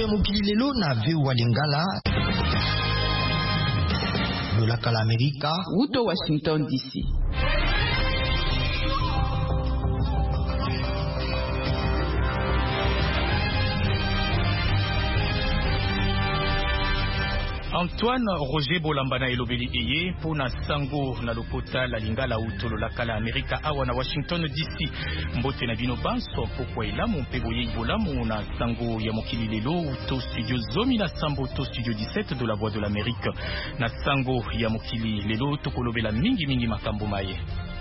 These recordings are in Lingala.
ya mokili lelo na VOA Lingala. Lolaka la Amerika. Uto Washington DC. Antoine Roger Bolambana elobeli eye pona sango na lokota la Lingala utolo la kala Amerika awa na Washington DC. Mbote na bino banso pokwa elamu mpe boye bolamu na sango ya mokili lelo uto studio zomi na sambo to studio 17 de la Voix de l'Amérique. Na sango ya mokili lelo tokolobela mingi makambo maye.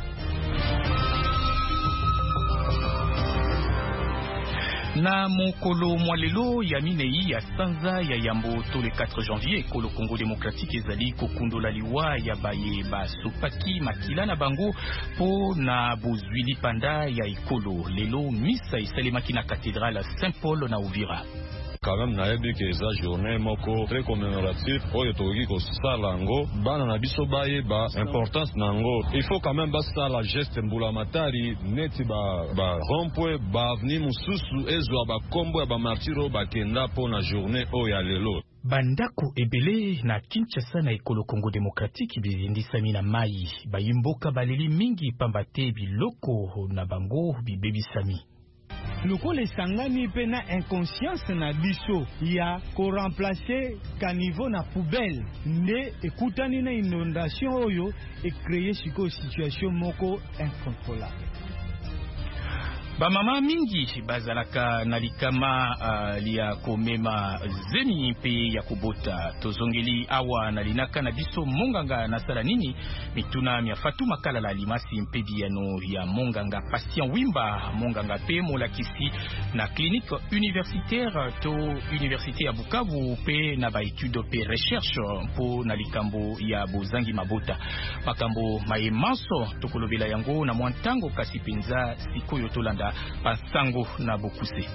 Na mokolo mwalelo ya minei ya sanza ya yambo to le 4 janvier ekolo Congo démocratique ezali kokundola liwa ya baye basopaki makila na bango po na bozwili panda ya ekolo lelo misa esalemaki na cathédrale Saint-Paul na Uvira. Quand même nayebi ke eza journée moko très commémorative oyo tokoki kosala yango bana na biso bayeba importance nango. Il faut quand même basala geste mbulamatari neti ba rompwe ba avenue mususu ezwa ba kombo ya ba martiro bakenda po na journée oyo ya lelo. Bandako ebele na Kinshasa na ekolo Congo démocratique bizindisami na mai bayimboka baleli mingi pambate biloko na bango bibebisami. Lokola esangani pe na inconscience na biso ya ko remplacer caniveau na poubelle nde ekutani na inondation oyo e créer siko situation moko incontrôlable. Ba mama mingi bazalaka na likama lia komema zemi mpe ya kubota tozongeli awa na linaka na biso monganga na sala nini mituna mia Fatuma Kala la limasi mpe biano ya monganga Patient Wimba monganga pe molakisi na clinique universitaire to université ya Bukavu pe na ba étude pe recherche po na likambo ya bozangi mabota makambo maemanso tokolobela yango na mwantango kasi penza sikoyo tolanda Pasango na Bokuse.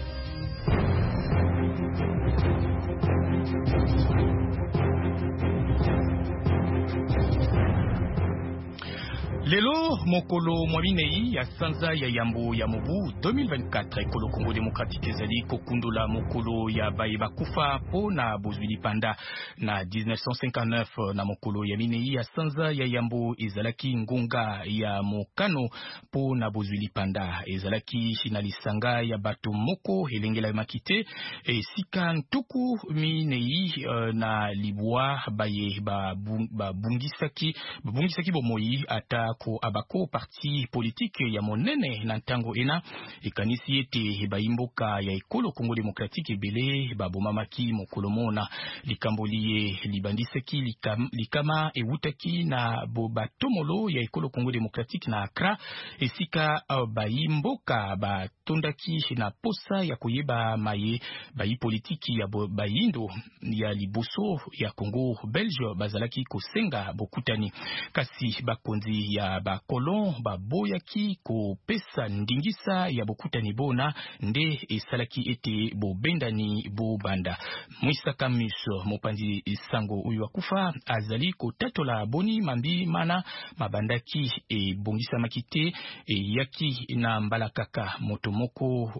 Lelo mokolo mwaminei ya sanza ya yambo ya mobu 2024 ekolo Congo démocratique ezali kokundula mokolo ya baye bakufa po na bozwili panda na 1959 na mokolo ya minei ya sanza ya yambo ezalaki ngonga ya mokano po na bozwili panda ezalaki na lisanga ya bato moko elengela makite sika ntuku minei na libwa baye babungisaki bomoi ata ko abako parti politique ya monene na ntango ena ekanisi ete baimboka ya ekolo Congo démocratique ebele babomamaki mokolo mona likambo liye libandisaki likama ewutaki na batomolo ya ekolo Congo démocratique na Accra esika baimboka batondaki na posa ya koyeba maye bayi politiki ya bayindo ya liboso ya Congo Belge bazalaki kosenga bokutani kasi bakonzi ya bakolon baboyaki kopesa ndingisa ya bokutani bona nde esalaki ete bobendani bobanda Mwisaka Miso mopandi sango uyu akufa azali kotatola boni mambi mana mabandaki ebongisa makite yaki na mbalakaka motomoko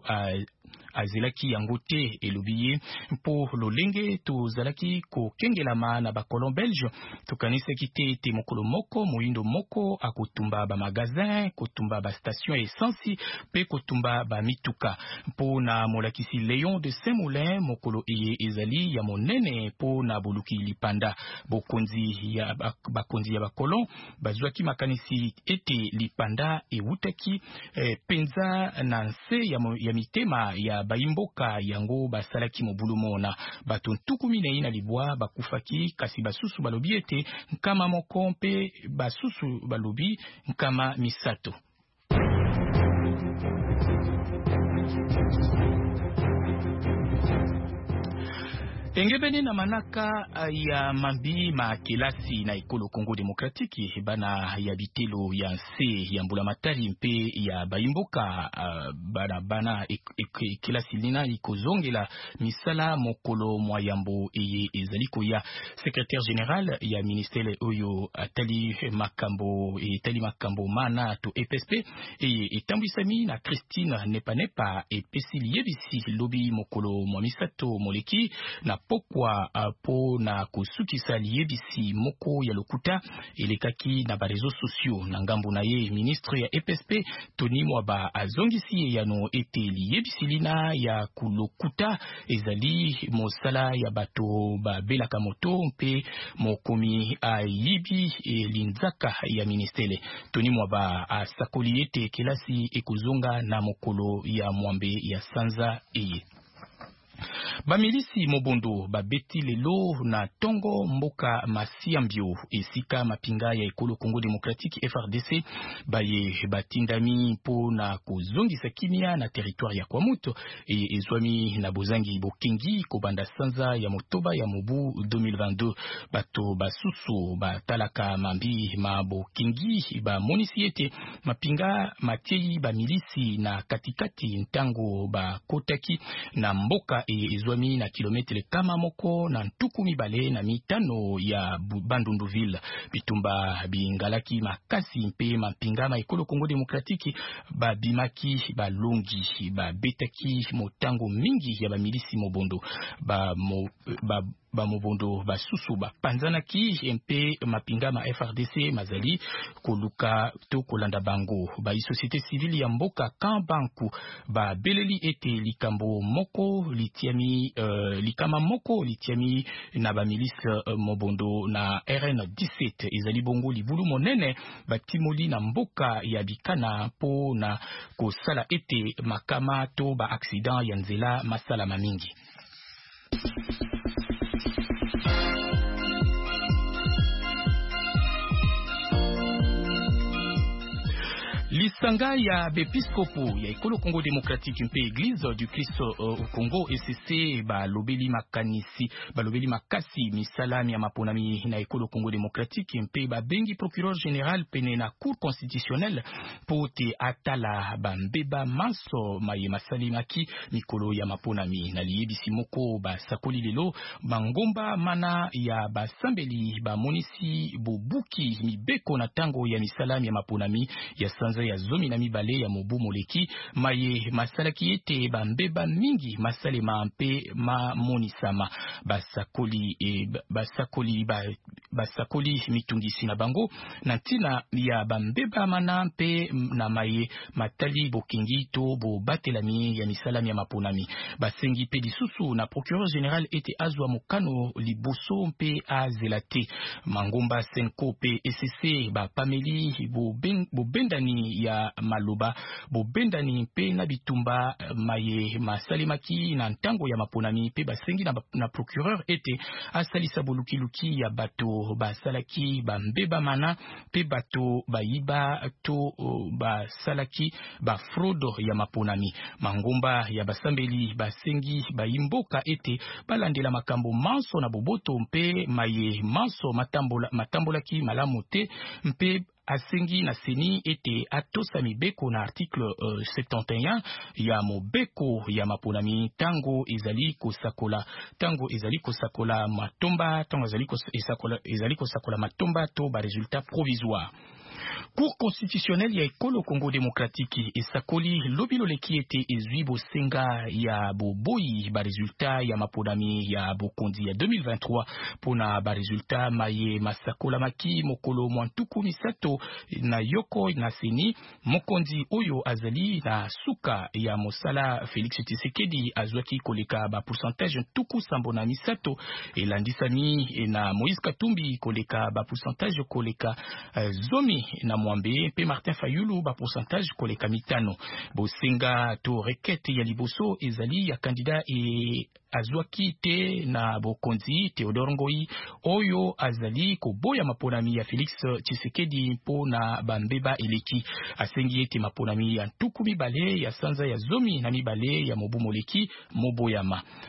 azelaki yango te elobiye mpo lolenge tozalaki kokengelama na bakolon belge tokanisaki te mokolo moko moyindo moko akotumba ba magazin kotumba ba station essence pe kotumba ba mituka mpo na molakisi Léon de Saint-Moulin mokolo eye ezali ya monene po na boluki lipanda bakonzi ya bakolon bazwaki makanisi ete lipanda ewutaki penza na nse ya mitema ya baimboka yango basalaki mobulu mona bato ntukumi na ina libwa bakufaki kasi basusu balobi ete nkama moko mpe basusu balobi nkama misato. Engebene na manaka ya mambi ma kelasi na ekolo Congo Demokratiki bana ya bitelo ya nse ya mbula matari mpe ya baimboka bana kelasi lina ikozongela misala mokolo mwayambo eye ezaliko ya secrétaire général ya ministère oyo atali makambo mana to EPSP eye etambwisami na Christine Nepanepa epesi liyebisi lobi mokolo mwamisato moleki na pokwa po na kusukisa liyebisi moko ya lokuta elekaki na barezo sosio na ngambo na ye ministre ya EPSP Tony Mwaba azongisi yano ete liyebisi lina ya kulokuta ezali mosala ya bato babelaka moto mpe mokomi ayibi linzaka ya ministele. Tony Mwaba asakoli ete kelasi ekuzonga na mokolo ya mwambe ya sanza eye. Bamilisi mobondo babeti lelo na tongo mboka masiambio esika mapinga ya ekolo Congo Demokratiki FRDC baye batindami po na kuzongisa kimia na territoire ya Kwamuto ezwami na bozangi bokengi kobanda sanza ya motoba ya mobu 2022 bato basusu batalaka mambi ma bokengi ba monisiete mapinga matei bamilisi na katikati ntango bakotaki na mboka ezwami na kilometre kama moko na ntuku mibale na mitano ya Bandunduville bitumba bingalaki makasi mpe mapinga ma ekolo Congo Demokratiki babimaki balongi babetaki motango mingi ya bamilisi mobondo mobondo basusu bapanzanaki mpe mapinga ma FRDC mazali koluka to kolanda bango ba société civile ya mboka Kambanku beleli ete likambo moko litiami likama moko litiami na bamilisi mobondo na RN17 ezali bongo libulu monene batimoli na mboka ya bikana po na kosala ete makama to ba accident ya nzela masala mamingi. Lisanga ya bepiskopo ya ekolo Congo Demokratiki mpe Église du Christ au Congo ECC balobeli makasi misalami ya maponami na ekolo Congo Demokratiki mpe babengi procureur général pene na cour constitutionnelle po te atala bambeba manso maye masalimaki mikolo ya maponami na liyebisi moko basakoli lelo bangomba mana ya basambeli bamonisi bobuki mibeko na tango ya misalami ya maponami ya sanza ya zomi na mibale ya mobu moleki maye masalaki ete bambeba mingi masalema mpe mamonisama basakoli mitungisi na bango na ntina ya bambeba mana mpe na maye matali bokengi to bobatelami ya misalami ya maponami basengi pe lisusu na procureur général ete azwa mokano liboso mpe azelate mangomba senko pe ECC bapameli bobendani ya maloba bobendani mpe na bitumba maye masalimaki na ntango ya maponami mpe basengi na procureur ete asalisa bolukiluki ya bato basalaki bambeba mana mpe bato bayiba to basalaki fraude ya maponami mangomba ya basambeli basengi bayimboka ete balandela makambo manso na boboto mpe maye manso matambolaki malamu te mpe asengi na seni ete atosa mibeko na article 71 ya mobeko ya maponami tango ezali kosakola matomba tango ezali kosakola matomba to ba résultat provisoire. Cour constitutionnelle ya ekolo Congo Demokratiki esakoli lobilo leki ete ezwi bosenga ya boboyi ba resultat ya maponami ya bokonzi ya 2023 pona ba resultat maye masakola maki mokolo mwantuku misato na yoko na seni mokonzi oyo azali na suka ya mosala Félix Tshisekedi azwaki koleka ba pourcentage tuku sambo na misato elandisami na Moïse Katumbi koleka ba pourcentage koleka zomi na Mwambe pe Martin Fayulu ba pourcentage koleka mitano bosenga to requête ya liboso ezali ya candidat azwaki te na bokonzi Theodore Ngoi oyo azali koboya maponami ya Félix Tshisekedi mpo na bambeba eleki asengi ete maponami ya ntuku mibale ya sanza ya zomi na mibale ya mobu moleki moboyama.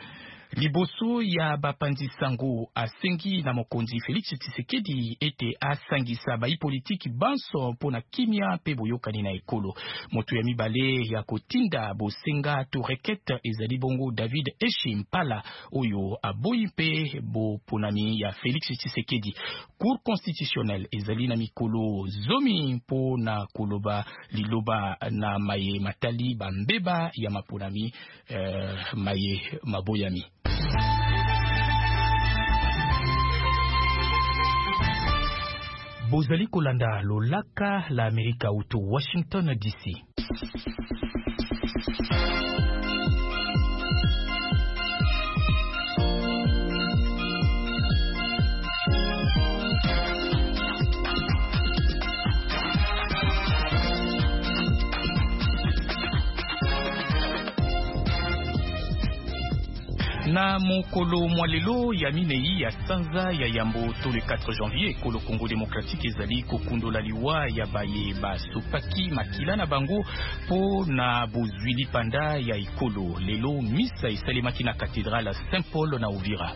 Liboso ya bapanzi sango asengi na mokonzi Felix Tshisekedi ete asangisa bai politiki banso pona kimia pe boyokani na ekolo. Moto ya mibale ya kotinda bosenga to requête ezali bongo David Eshimpala oyo aboyi pe bo ponami ya Felix Tshisekedi. Cour constitutionnelle ezali na mikolo zomi pona koloba liloba na maye matali bambeba ya maponami maye maboyami. Bozali kolanda lolaka la Amerika uto Washington DC. Na mokolo mwalelo ya minei ya sanza ya yambo to le 4 janvier ekolo Congo démocratique ezali kokundola liwa ya baye basopaki makila na bango po na bozwili panda ya ekolo. Lelo misa esalemaki na cathédrale Saint-Paul na Uvira.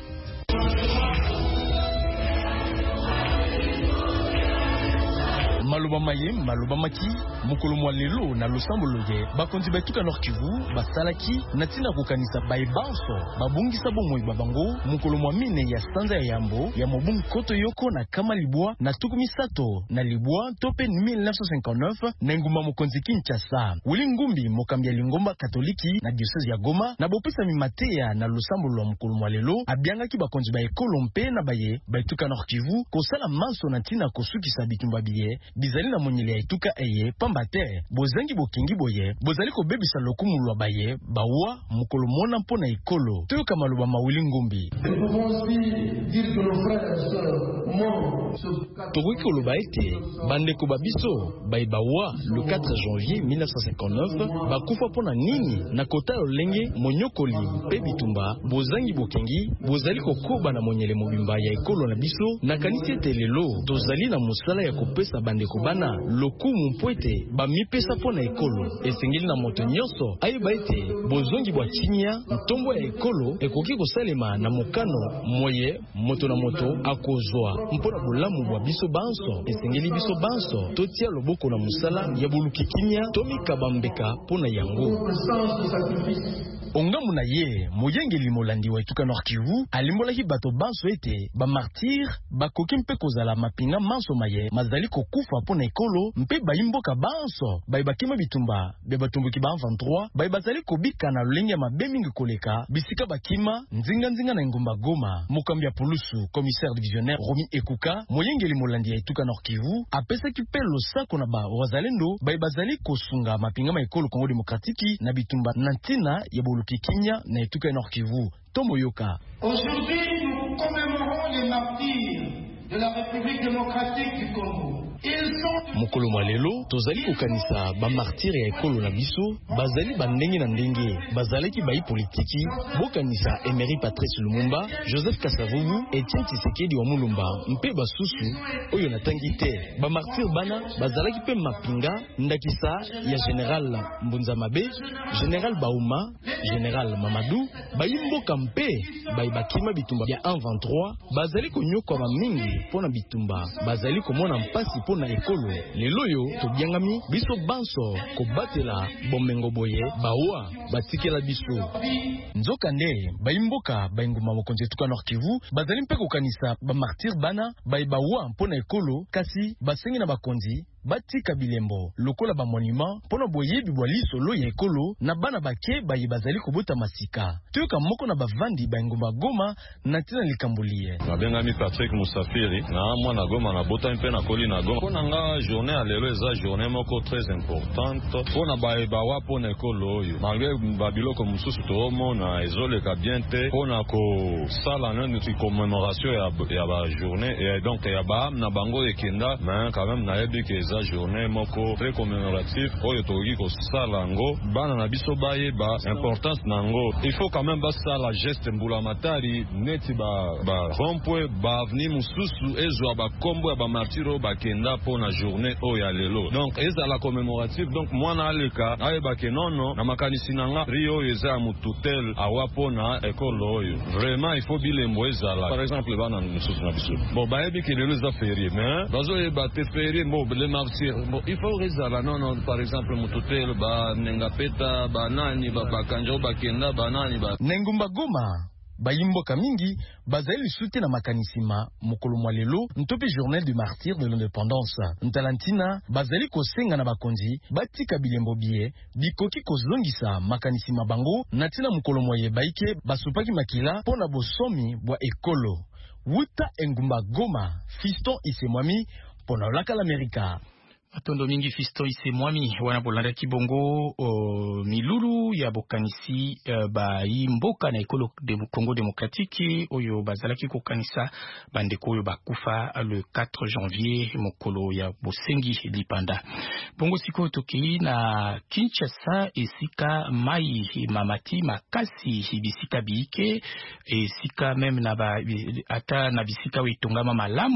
Maloba maye maloba maki mokolo mwalelo na losambolo ye bakonzi batuka Nord Kivu basalaki na tina kokanisa baibanso babungisa bomoi babango mokolo mwamine ya sanza ya yambo ya mobungu koto yoko na kama libwa na tukumi sato na libwa tope 1959 na ngumba mokonzi Kinshasa. Wili Ngumbi mokambi ya lingomba katoliki na diocese ya Goma na bopesa mimatea na losambolo wa mokolo mwalelo abiangaki bakonzi ba ekolo mpe na baye batuka Nord Kivu kosala manso na tina kosukisa bitumba biye bizali na monyele ya etuka eye pamba te bozangi bokingi boye bozali kobebisa lokumu lwa baye bawa mokolo mona mpona ekolo toyoka maloba mawili Ngumbi. Tokoki koloba ete bandeko babiso baye bawa le 4 janvier 1959 bakufa mpona nini na kota lolenge monyokoli mpe bitumba bozangi bokingi bozali kokoba na monyele mobimba ya ekolo na biso na kanisi ete lelo tozali na mosala ya kopesa bandeko bana lokumu mpwete bamipesa mpona ekolo. Esengeli na moto nyonso ayeba ete bozongi bwa chinya ntombo ya ekolo ekoki kosalema na mokano moye moto na moto akozwa mpona bolamu bwa biso banso. Esengeli biso banso totia loboko na musala ya boluki kinya tomikaba mbeka mpona yango. Ongamu na ye moyengeli molandi wa etuka Nord Kivu alimbolaki bato banso ete ba martyr bakoki mpe kozala mapinga manso maye mazali kokufa mpona ekolo mpe bayimboka banso bayibakima bitumba be batumbuki ba 23 bayibazali kobika na lolenge ya mabe mingi koleka bisika bakima nzinga na ngomba Goma. Mokambi ya polusu commissaire divisionnaire Romi Ekuka moyengeli molandi ya etuka Nord Kivu apesaki pe losako na ba wazalendo bayibazali kosunga mapinga ma ekolo Congo démocratique na bitumba na ntina ya Kikinya na etuka Nord Kivu. Tomo yoka. Aujourd'hui, nous commémorons les martyrs de la République démocratique du Congo. Mokolo mwalelo tozali kokanisa ba martyr ya ekolo na biso bazali bandenge na ndenge bazalaki bai politiki bokanisa Emery Patrice Lumumba, Joseph Kasavubu, Etienne Tshisekedi wa Mulumba mpe basusu oyo natangi te. Ba martyr bana bazalaki pe mapinga ndakisa ya General Mbunza Mabe, General Bauma, General Mamadou bayimboka mpe bayibakima bitumba ya 123 bazali konyokwa ba mingi pona bitumba bazali komona mpasi pona ekolo. Lelo yo tobiangami biso banso kobatela bomengo boye bawa batikela biso nzoka nde bayimboka bayinguma mokonzi etuka Nord Kivu bazali mpe kokanisa ba martyr bana bawa mpona ekolo kasi basengi na bakonzi batika bilembo lokola ba monument pona boyebi bwa lisolo ya ekolo na bana bake baye bazali kobota masika. Toyoka moko na bavandi bayingumba Goma na tina likambulie. Nabengami Patrick Musafiri na mwana Goma na bota mpe na koli na Goma. Pona nga journée alelo eza journée moko très importante pona baye bawa pona ekolo oyo malgré babiloko mususu toomona ezoleka bien te pona ko sala nani commémoration ya ba journée et donc ya ba na bango ekenda mais quand même na yebi ke eza journée moko très commémoratif oyo tokoki kosala yango bana na biso bayeba importance nango. Il faut quand même basala geste mbula matari neti ba rompwe ba avenir mususu ezwa ba kombo ya ba martiro bakenda po na journée oyo ya lelo. Donc ezala commémoratif, donc mwana aleka ayeba ke nono na makanisi nanga rio eza mututel awapo na ekolo oyo. Vraiment il faut bilembo ezala. Par exemple bana mususu na biso bon bayebi ke lelo eza férié mais bazo yeba te férié bon le martyr bon il faut ezala non par exemple mututel ba nengapeta ba nani ba kanjo bakenda ba nani ba Nengumba Goma bayimboka mingi bazali soute na makanisima mokolo mwa lelo ntope journée du martyr de l'indépendance ntalantina bazali kosenga na bakonzi batika bilembo bie bikoki kozongisa makanisima bango natina mokolo mwa yebaike basupaki makila pona bosomi bwa ekolo wuta Engumba Goma Fiston Isemwami pona Olaka l'Amerika. Atondo mingi Fiston Isemwami wana bolanda kibongo milulu ya bokanisi ba yimboka na ekolo de Congo démocratique oyo bazalaki kokanisa bandeko oyo bakufa le 4 janvier mokolo ya bosengi lipanda. Bongo siko toki na Kinshasa esika mai mamati makasi bisika biike esika même na ba ata na bisika witongama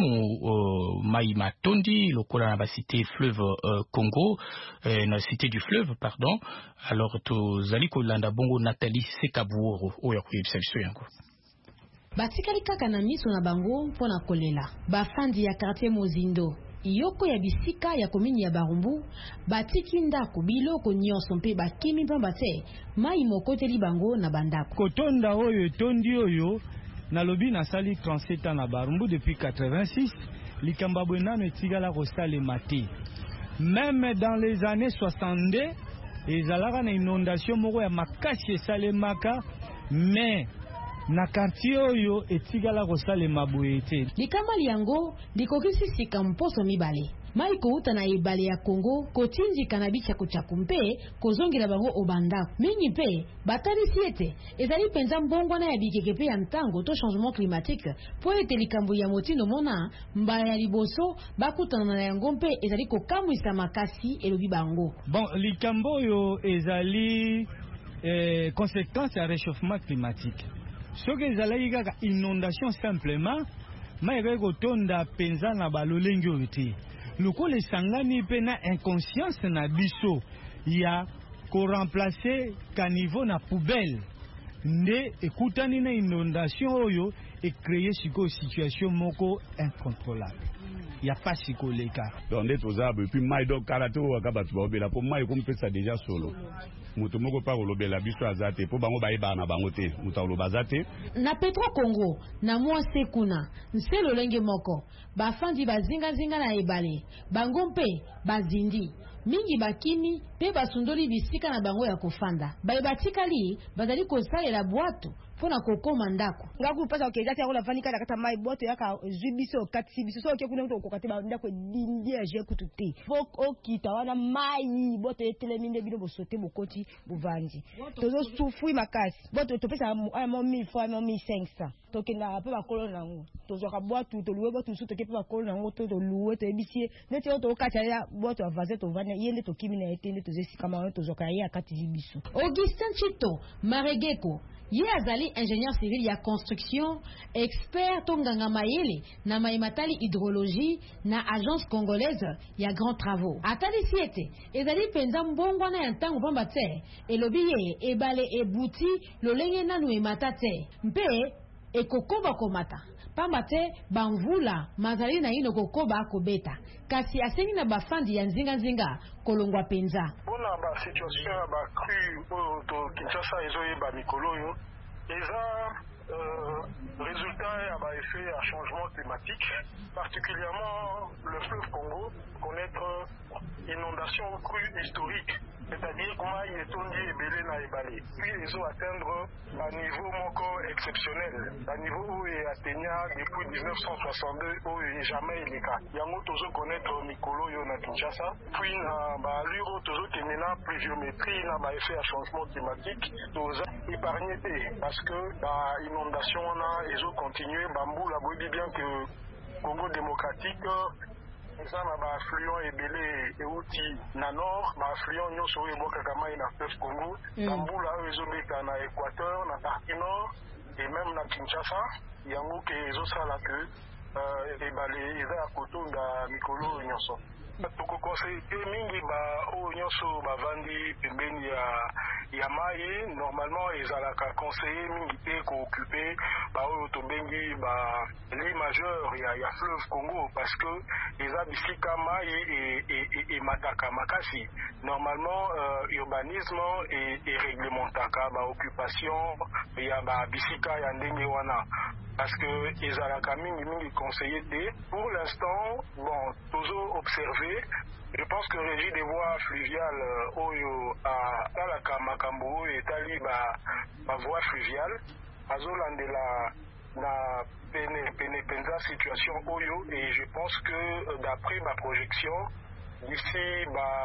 malamu mai matondi lokola na ba cité fleuve Congo na cité du fleuve pardon. Alors tozali kolanda bongo Nathalie Sekabuoro oyo kuyebisa biso yango. Batikali kaka na miso na bango mpona kolela bafandi ya quartier Mozindo iyoko ya bisika ya komini ya Barumbu batiki ndako biloko nyonso mpe bakimi pamba te mai mokoteli bango na bandako kotonda oyo tondi oyo na lobi na sali 37 ans na Barumbu depuis 86 likamba bwenano etigala kosale mate même dans les années 62 ezalaka na inondation moko ya makasi esalemaka mais na quartier oyo etigala kosalema boye te likama liango likokisi sika mposo mibale mai kouta na ebale ya Congo kotinjika na bicha kuchaku mpe kozongela bango obandako mingi mpe batalisi ete ezali penza mbongwana ya bikeke pe ya ntango to changement climatique po ete likambo ya motindo mona mbala ya liboso bakutana na yango mpe ezali kokamwisa makasi elobi bango bon likambo oyo ezali conséquence ya réchauffement climatique. Ce que ezalaki kaka inondation simplement mai kotonda penza na balolengi oyo te lokola esangani pe na inconscience na biso ya koremplacer caniveau na poubelle nde ekutani na inondation oyo ecréer siko situation moko incontrôlable ya pasi koleka donc nde tozabe puis mai donc karato waka batu baobela po mai kompesa déjà solo mutu moko pa kolobela biso azate po bango bayeba na bango te mutu aloba azate na Petro Congo na mwa sekuna nselo lenge moko bafandi bazinga na ebale bango mpe bazindi mingi bakimi pe basundoli bisika na bango ya kofanda batikali bazali kosalela bwato pona kokoma ndako ngaku pasa okejati yango lavani kala kata mai bwato yaka zubiso okati biso so okekuna to okokate ba ndako dindi ya je kututi fok okita wana mai bwato etelemi nde bino bosote bokoti buvandi tozo sufui makasi bwato topesa mo 1000 fois mo 1500 tokenda pe bakolo nango tozo ka bwato to luwe bwato su tokepe bakolo nango to luwe to ebisie neti to okata ya bwato avaze to vana yende to kimi na etende to zesika ma to zoka ya kati biso Augustin Chito Maregeko ye azali ingénieur civil ya construction expert tonganga mayele na maimatali hydrologie na agence congolaise ya grand travaux atali siete ezali penza mbongwana ya ntango pamba te elobi ye ebale ebuti lolenge nanu emata te mpe ekokoba komata pamba te bamvula mazali na ino kokoba kobeta kasi asengi na bafandi ya nzinga kolongwa penza bona ba situation ya ba cru oyo to Kinshasa ezoyeba mikolo oyo eza résultat ya ba effet ya changement climatique particulièrement le fleuve Congo connaître inondation crue historique c'est-à-dire comment il est tondi ebele na ebale puis ils ont atteindre un niveau moko exceptionnel un niveau où il atteignait depuis 1962 où il jamais il est cas yango tozo connaître mikolo yo na Kinshasa puis na ba luro tozo kenena pluviométrie na ba effet à changement climatique toza épargné parce que ba inondation na ils ont continué bambou la boyi bien que Congo démocratique eza na baafluent ebele euti na nord, baafluent nyonso oyo ebwakaka mai na fleuve Congo, na mbula oyo ezobeta na Équateur, na partie nord et même na Kinshasa, yango ke ezosala ke ebale eza ya kotonda mikolo oyo nyonso. Tokokonseye mingi oyo nyonso bavandi pembeni ya mai, normalement ezalaka conseiller mingi te kookupe oyo tobengi lit majeur ya fleuve Congo, parce que eza bisika mai emataka makasi. Normalement urbanisme réglementaka occupation ya bisika ya ndenge wana, parce que ezalaka mingi conseiller te. Pour l'instant, bon, toujours observé. Je pense que Régie des voies fluviales oyo talaka makambo oyo etali ba voie fluviale azolandela na pene penza situation oyo, et je pense que d'après ma projection d'ici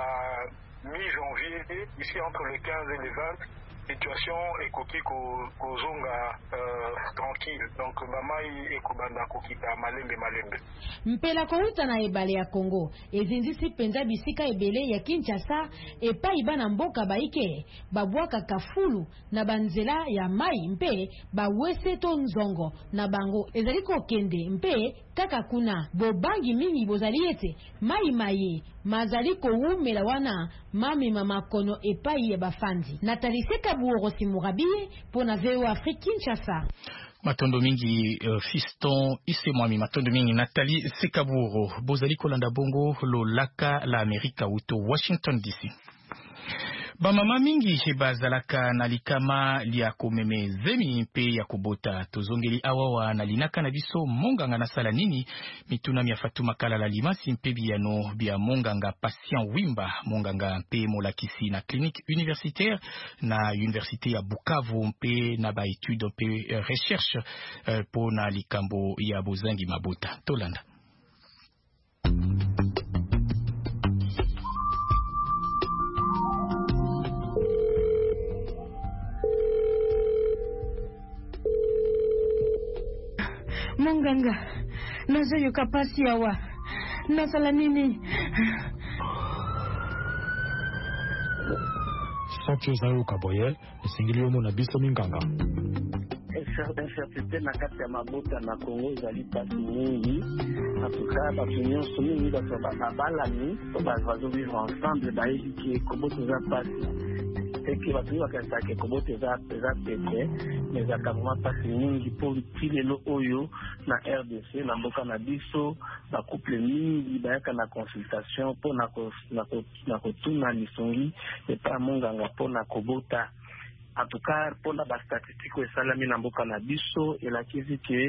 mi-janvier, ici entre le 15 et le 20, situation ekoki kozonga tranquille, donc bamai ekobanda kokita malembe. Mpela kouta na ebale ya Congo ezinzisi penza bisika ebele ya Kinshasa epai bana mboka baike babwaka kafulu na banzela ya mai mpe bawese to nzongo na bango ezali kokende mpe kaka kuna bobangi mingi bozali ete mai mazali koumela wana mamema makono epai ya bafandi. Nathalie Sekabuoro Murabi pour na VOA Afrique Kinshasa. Matondo mingi fiston isemwami matondo mingi Nathalie Sekabuoro bozali kolanda bongo lo laka la Amerika uto Washington DC. Bamama mingi bazalaka na likama lia komeme zemi mpe ya kubota tozongeli awawa na linaka na biso monganga na sala nini mituna mia Fatuma Kala la limasi mpe biano bia monganga Patient Wimba monganga mpe molakisi na clinique universitaire na université ya Bukavu mpe na ba étude mpe recherche po na likambo ya bozangi mabota tolanda. Monganga, nazo yoka pasi yawa. Nasala nini? Sancho zayo kaboye, esingili yomo na biso minganga. Incertitude na kati ya mabota na Congo ezali pasi mingi. En tout cas, bato nyonso mingi bato babalani, bazovivre ensemble, bayebi ke kobota eza pasi. Eke bato bakasaka kobota eza pete, mais ezalaka vraiment pasi mingi mpo tilelo oyo na RDC na mboka na biso bacouple mingi bayaka na consultation mpo na kotuna lisongi epa monganga mpo na kobota. En tout cas, pour la statistique esalami na mboka na biso elakisi ke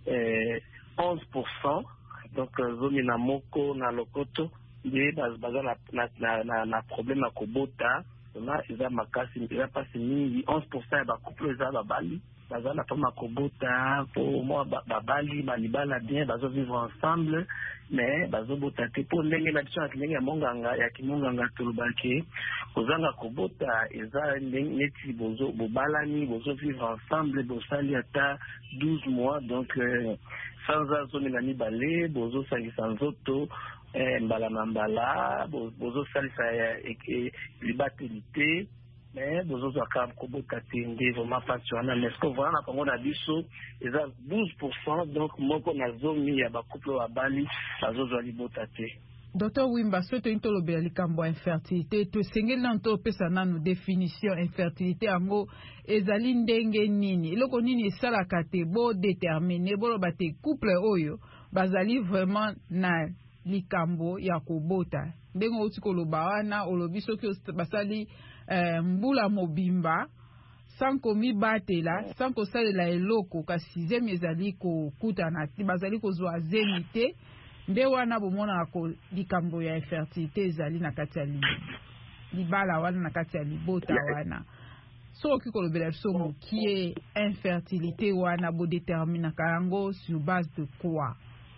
11%, donc zomi na moko na lokoto nde baza na problème ya kobota. Na eza makasi eza pasi mingi 11% ya bacouple eza babali baza na poma kobota po mwa babali balibala bien bazovivre ensemble, mais bazobota te po ndenge na biso ndenge ya monganga ya kimonganga tolobaki kozanga kobota eza neti bobalani bozovivre ensemble bosali ata 12 mois, donc sans azoni na mibale bozosangisa nzoto mbala na mbala bozosalisa libateli te, mais bozozwaka kobota te nde vraiment pasi wana. Mais ce wana na Congo na biso eza 12%, donc moko na zomi ya bacouple babali bazozwa libota te. Dr. Wimba, soto intolobela likambo infertilité tosengeli na ntopesa nanu définition infertilité yango ezali ndenge nini eloko nini esalaka te bo déterminer boloba te couple oyo bazali vraiment na likambo ya kobota ndenge oti koloba wana olobi soki basali mbula mobimba sans komibatela sans kosalela eloko kasi zemi ezali kokutana te bazali kozwa zemi te nde wana bomona ko likambo ya infertilité ezali na kati ya libala wana na kati ya libota wana. Soki kolobela biso mokie infertilité wana bo déterminaka yango sur base de quoi?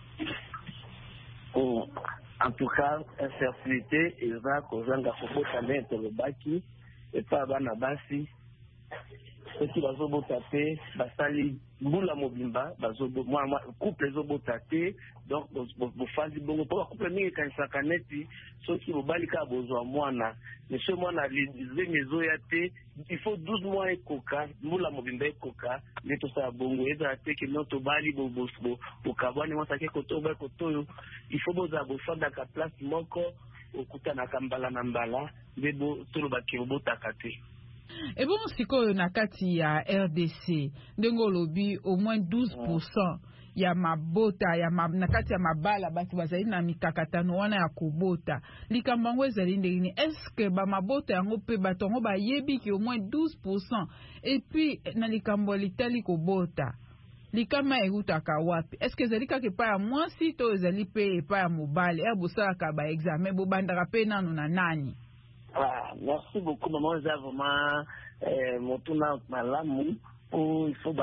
En tout cas, infertilité eza kozanga kobota nde tolobaki epa bana basi ceux qui bazobota te basali mbula mobimba bazobo moi couple ezobota te donc bofandi bongo po couple mingi kanisaka neti soki mobali kaka bozwa mwana monsieur mwana lizenge ezoya te il faut 12 mois ekoka mbula mobimba ekoka nde tosala bongo ezala te ke no tobali bokabwani mwasake kotoba kotoyo il faut bozala bofandaka place moko okutanaka mbala na mbala nde tolobaki obotaka te. Et bon, sikoyo na kati ya RDC ndenge olobi au moins 12% ya mabota ya na kati ya mabala batu bazali na mikakatano wana ya kobota likambo yango ezali ndenge est-ce ba mabota yango pe bato yango bayebi ki au moins 12% et puis na likambo litali kobota likama ehutaka wapi est-ce que ezali kaka epai ya mwasi to ezali pe epai ya mobali bosalaka ba examen bobandaka pe nanu na nani? Merci beaucoup, maman. J'ai vraiment mon tournant malamu. Il faut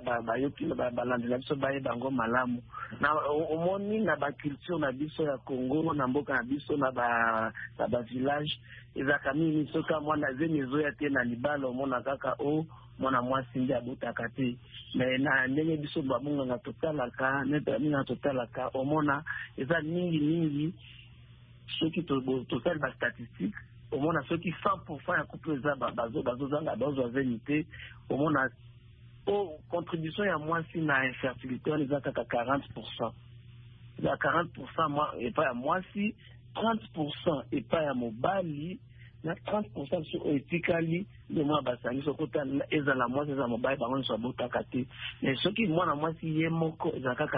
bango malamu. Na omoni na ba culture na biso ya Congo na mboka na biso na ba village. Ezaka mimi soka mwana zemezo ya te na libala omona kaka mwana mwasi ndia butaka te. Mais na ndenge biso babunga na totalaka, neta mina totalaka omona eza mingi ceux qui total ba statistique au moins ceux qui 100% ya couple za bazo venité au moins contribution ya moi si na infertilité on les a 40%. Il y a 40% moi et pas à moi si 30% et pas à mobali na 30% sur ethically de moi basani sokota ezala moi ezala mobali bango so botaka te mais ceux qui moi na moi si yemoko ezaka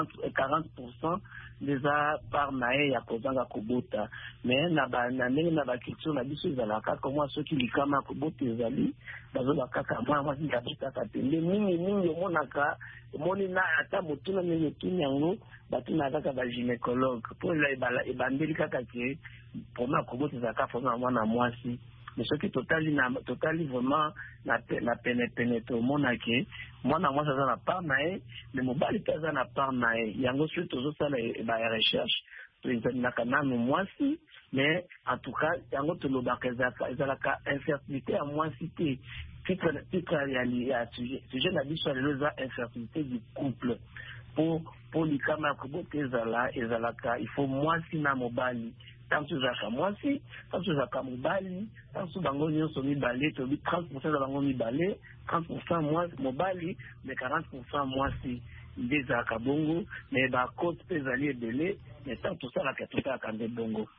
40% déjà par nae ya kozanga kobota mais na ndenge na ba culture na biso ezala kaka moi ceux qui likama kobota ezali bazoba kaka moi si kabota te mingi monaka moni na ata motuna mingi tunyango batuna kaka ba gynécologue pour la ebandeli kaka ke pour ma kobota ezaka fona mwana mwasi mais ce qui totali vraiment na peine to monake mwana mwasi za na part nae mais mobali kaza na part nae yango surtout zo sala ba recherche to ezalaka nanu mwasi mais en tout cas yango to lobaka ezalaka infertilité ya mwasi te titre ya sujet na biso lelo za infertilité du couple pour likama kobota ezalaka il faut mwasi na mobali tanto zaka mwasi tanto zaka mobali tanto bango nyonso mibale to 30% za bango mibale 30% mwasi mobali mais 40% mwasi ndezaka bongo mais ba cote pezali ebele mais tanto ça la kataka nde bongo.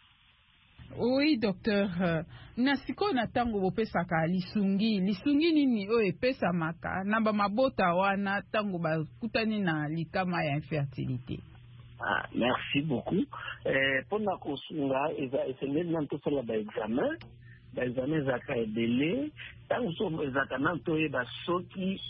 Oui, docteur. Na siko na tango bopesaka lisungi nini oyo epesamaka na ba mabota wana tango bakutani na likama ya infertilité? Merci beaucoup. Pour la kosunga esengeli na tosala ba examen zaka ebele tango ezaka na toyeba soki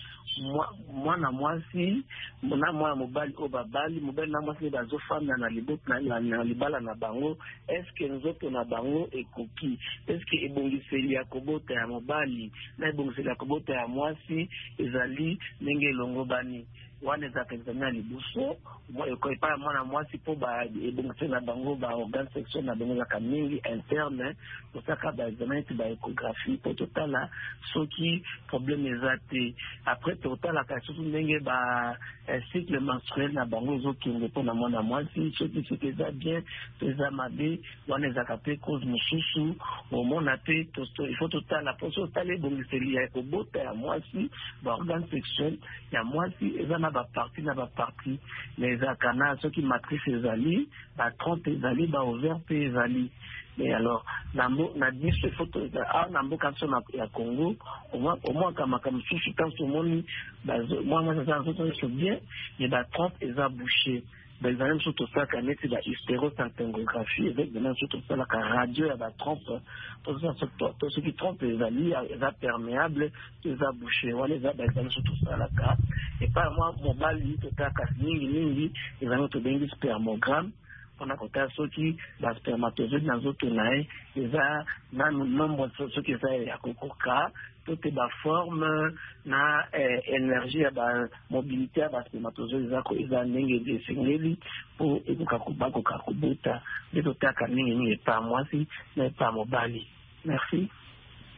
mwana mwasi na mwana mobali o babali mobali na mwasi bazofanda na libala na bango eske nzoto na bango ekoki eske ebongiseli ya kobota ya mobali na ebongiseli ya kobota ya mwasi ezali ndenge elongo bani wana ezaka examen liboso ekoepa mwana mwasi po ebongiseli na bango ba organe sexuel na bango ezaka mingi interne tosaka ba examen ti ba échographie po totala soki problème eza te après totalaka surtout ndenge ba cycle menstruel na bango ezokende mpo na mwana mwasi soki eza bien to eza mabe wana ezaka pe cause mosusu omona pe il faut totala po so totala ebongiseli ya kobota ya mwasi ba organe sexuel ya mwasi eza na baparti mais ezaka na soki matrice ezali ba trompe ezali ba ovaire pe ezali. Mais alors, na biso photo na mboka ya Congo au moins kama sushi quand tout le monde moi ça ça bien mais ba trompe eza bouché ben ils ont surtout ça quand c'est la hystérosalpingographie avec maintenant surtout ça la radio ya ba trompe pour ça ce qui trompe les amis eza perméable eza bouché wala eza ba surtout ça la cas et pas moi mobali totaka mingi ils ont tout bien spermogramme on a côté soki ba spermatozoïde na zoto nae eza na nombre soki eza ya kokoka toute ba forme na énergie ya ba mobilité ya ba spermatozoïde eza ko eza ndenge de singeli pour ekuka kubaka kubota de totaka mingi pa mwasi na pa mobali. Merci.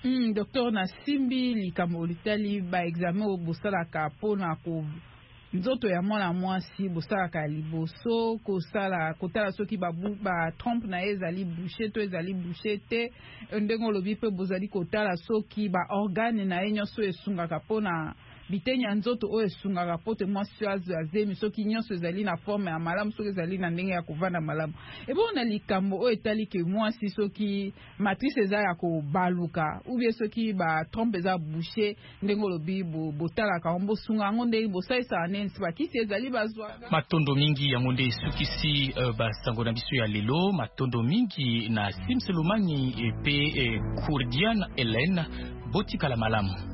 Docteur Nasimbi likambo litali ba examen o bosalaka pona ko nzoto ya mwana mwasi bosalaka liboso kosala kotala soki ba trompe na ezali bouché to ezali bouché te ndengo lobi pe bozali kotala soki ba organe na nyonso esungaka pona bitenya nzoto o esungaka pote mwasi azemi soki nyonso ezali na forme ya malamu soki ezali na ndenge ya kovanda malamu ebona likambo o etali ke mwasi soki matrice eza ya kobaluka ubie soki ba trompe eza bouché ndengo lobi botalaka bosunga yango ndenge bosalisa neni bakisi ezali bazwa matondo mingi yango nde esukisi basango na biso ya lelo matondo mingi na Simselumani pe Kourdian Hélène botikala malamu.